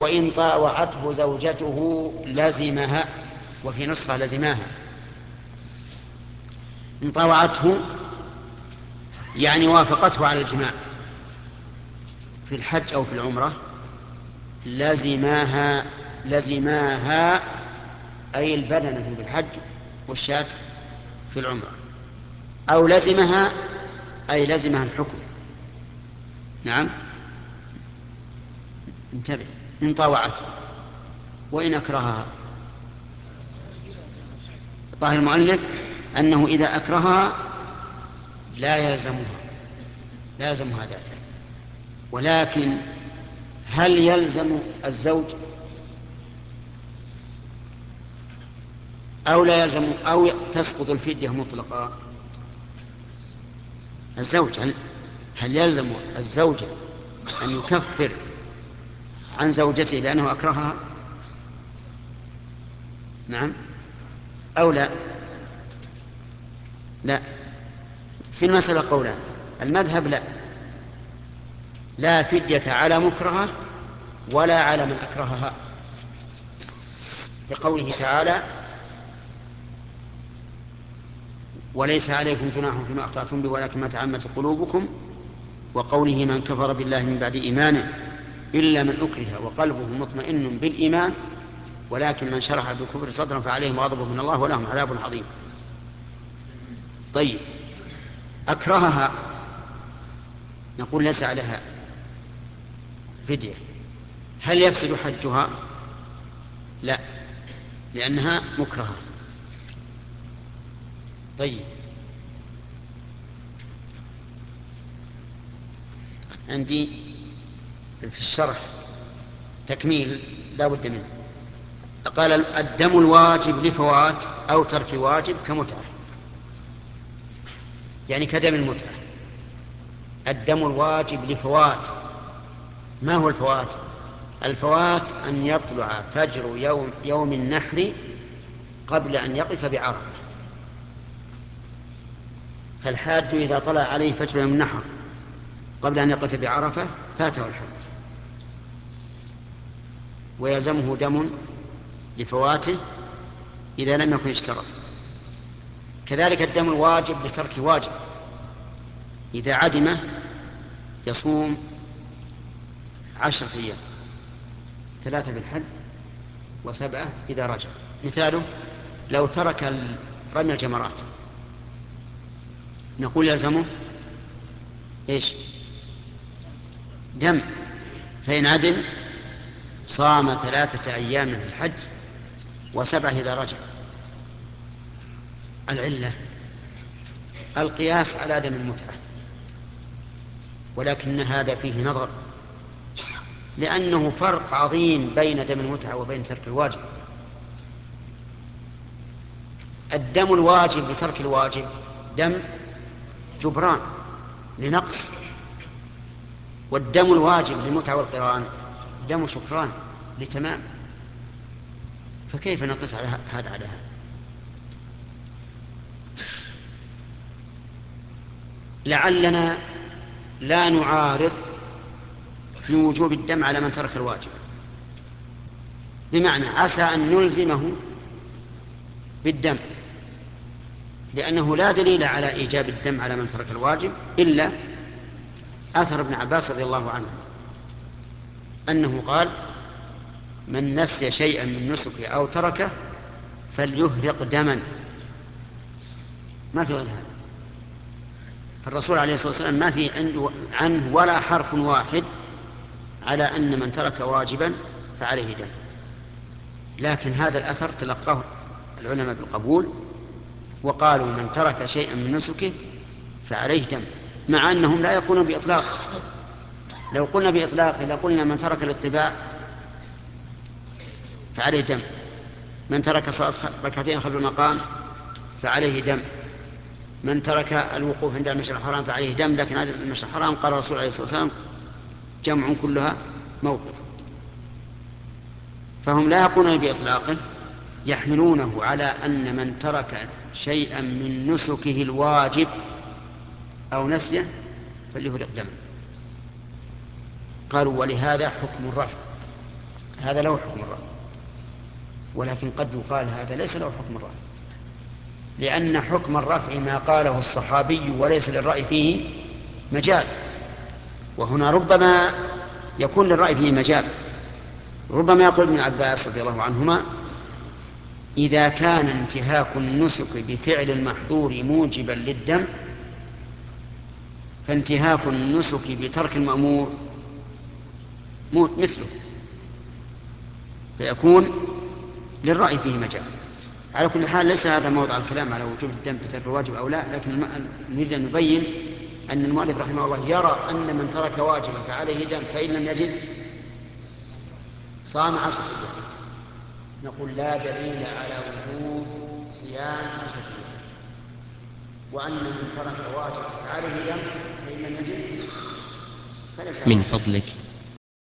وإن طاوعته زوجته لزمها، وفي نسخة لزماها. إن طاوعته يعني وافقته على الجماع في الحج أو في العمرة، لزماها أي البدنة في الحج والشاة في العمرة، أو لزمها أي لزمها الحكم. نعم، انتبه. إن طاوعته. وإن أكرهها، ظاهر المؤلف أنه إذا أكرهها لا يلزمها ذلك. ولكن هل يلزم الزوج أو لا يلزم، أو تسقط الفدية مطلقا؟ الزوج، هل يلزم الزوجة أن يكفر عن زوجته لأنه أكرهها؟ نعم أو لا؟ لا. في المسألة قولان. المذهب لا فدية على مكرهة ولا على من أكرهها، لقوله تعالى: وليس عليكم جناح فيما أخطأتم به ولكن ما تعمدت قلوبكم، وقوله: من كفر بالله من بعد إيمانه إلا من أكره وقلبه مطمئن بالإيمان ولكن من شرح بالكفر صدرا فعليهم غضب من الله ولهم عذاب عظيم. طيب، أكرهها نقول ليس عليها فدية. هل يفسد حجها؟ لا، لأنها مكرهة. طيب، عندي في الشرح تكميل لا بد منه. قال: الدم الواجب لفوات أو ترك واجب كمتعة، يعني كدم المتعة. الدم الواجب لفوات. ما هو الفوات؟ الفوات أن يطلع فجر يوم النحر قبل أن يقف بعرفة. فالحاج إذا طلع عليه فجر يوم النحر قبل أن يقف بعرفة فاته الحج، ويلزمه دم لفواته إذا لم يكن اشترط. كذلك الدم الواجب لترك واجب، إذا عدمه يصوم 10 أيام، 3 بالحج و7 إذا رجع. مثاله: لو ترك رمي الجمرات نقول يلزمه إيش؟ دم. فإن عدم صام 3 أيام في الحج و7 إذا رجع. العلة القياس على دم المتعة، ولكن هذا فيه نظر، لأنه فرق عظيم بين دم المتعة وبين ترك الواجب. الدم الواجب لترك الواجب دم جبران لنقص، والدم الواجب للمتعة والقران دم شكران لتمام. فكيف نقص على هذا على هذا؟ لعلنا لا نعارض في وجوب الدم على من ترك الواجب، بمعنى عسى أن نلزمه بالدم، لأنه لا دليل على إيجاب الدم على من ترك الواجب إلا أثر ابن عباس رضي الله عنه أنه قال: من نسي شيئا من نسكه أو تركه فليهرق دما. ما في غير هذا. فالرسول عليه الصلاة والسلام ما في عنه ولا حرف واحد على أن من ترك واجبا فعليه دم. لكن هذا الأثر تلقاه العلماء بالقبول، وقالوا: من ترك شيئا من نسكه فعليه دم، مع أنهم لا يقولون بإطلاق. لو قلنا بإطلاق لقلنا: من ترك الاطباع فعليه دم، من ترك صلاة 2 خلف المقام فعليه دم، من ترك الوقوف عند المشعر الحرام فعليه دم. لكن هذا المشعر الحرام قال الرسول عليه الصلاة والسلام: جمع كلها موقف. فهم لا يقولون بإطلاقه، يحملونه على أن من ترك شيئا من نسكه الواجب أو نسيه فليهرق دما. قالوا: ولهذا حكم الرفع، هذا له حكم الرأي، ولكن قد يقال هذا ليس له حكم الرأي، لأن حكم الرفع ما قاله الصحابي وليس للرأي فيه مجال. وهنا ربما يكون للرأي فيه مجال. ربما يقول ابن عباس رضي الله عنهما: إذا كان انتهاك النسك بفعل المحظور موجبا للدم فانتهاك النسك بترك المأمور مثله، فيكون للرأي فيه مجال. على كل حال ليس هذا موضع الكلام على وجوب الدم بترك الواجب أو لا، لكن نريد أن نبين أن المؤلف رحمه الله يرى أن من ترك واجبا فعليه دم، فإن لم يجد صام 10 أيام. نقول لا دليل على وجوب صيام 10 أيام، وأن من ترك واجبا فعليه دم فإن لم يجد فليس. من فضلك